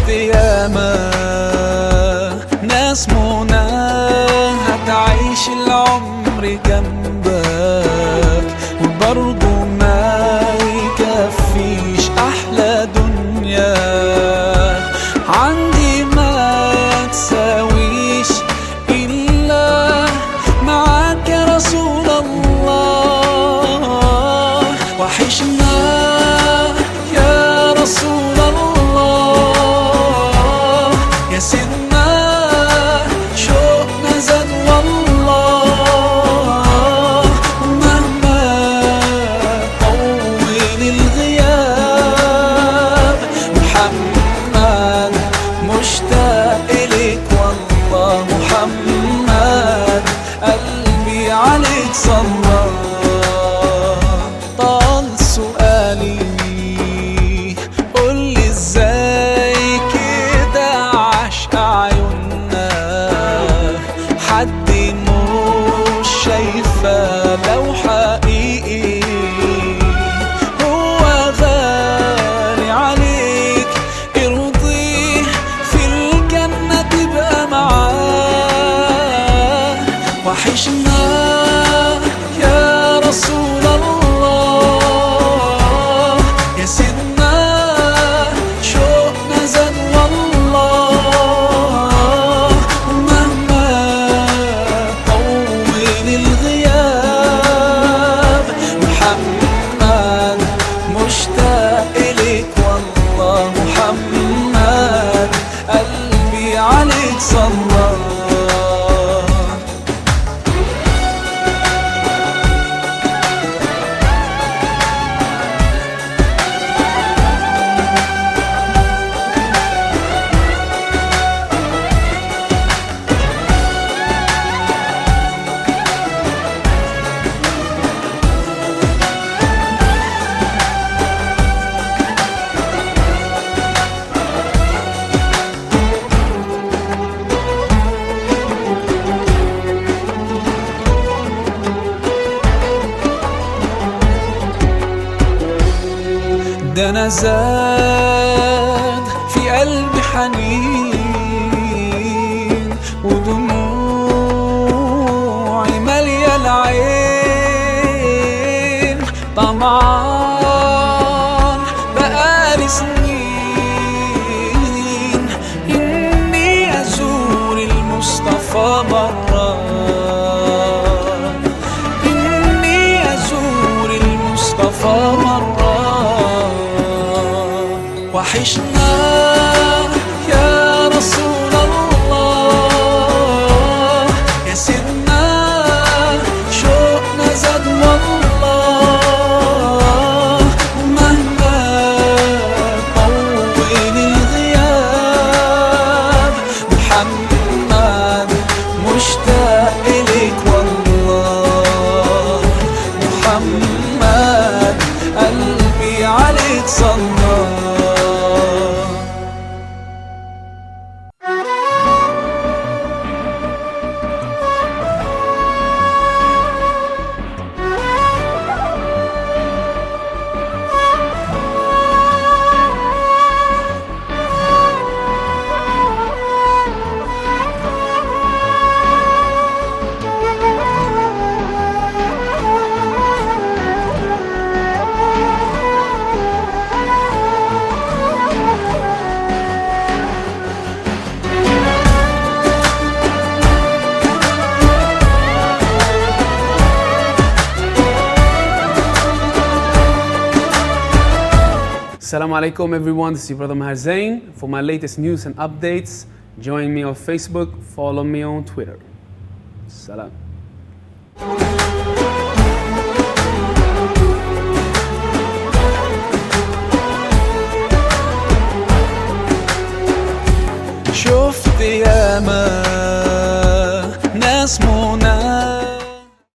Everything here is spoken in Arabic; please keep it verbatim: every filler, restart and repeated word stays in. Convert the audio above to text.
القيامة ناس منى هتعيش العمر جنبك، وبرضه ما يكفيش أحلى دنيا عندي ما تساويش إلا معاك يا رسول الله. وحشنا يا رسول الله، يا سيدنا شوقنا زاد والله. ومهما طول الغياب محمد مشتاق إليك والله. محمد قلبي عليك صلى. طال سؤالي قولي ازاي كده عشق عيوننا حد مش شايفة لو حقيقي هو غالي عليك ارضيه في الجنة تبقى معاه. وحشنا يا رسول الله، يا سيدنا شوقنا زاد والله. ومهما طول الغياب محمد مشتاق إليك والله. محمد قلبي عليك صلى. ده أنا زاد في قلبي حنين ودموعي مالية العين. طمعان بقالي سنين إني أزور المصطفى مرة، إني أزور المصطفى مرة. وحشنا يا رسول الله، يا سيدنا شوقنا زاد والله. ومهما طول الغياب محمد مشتاق إليك والله. محمد قلبي عليك صلى. Assalamu alaikum everyone, this is your brother Maher Zain. For my latest news and updates, join me on Facebook, follow me on Twitter. Salam.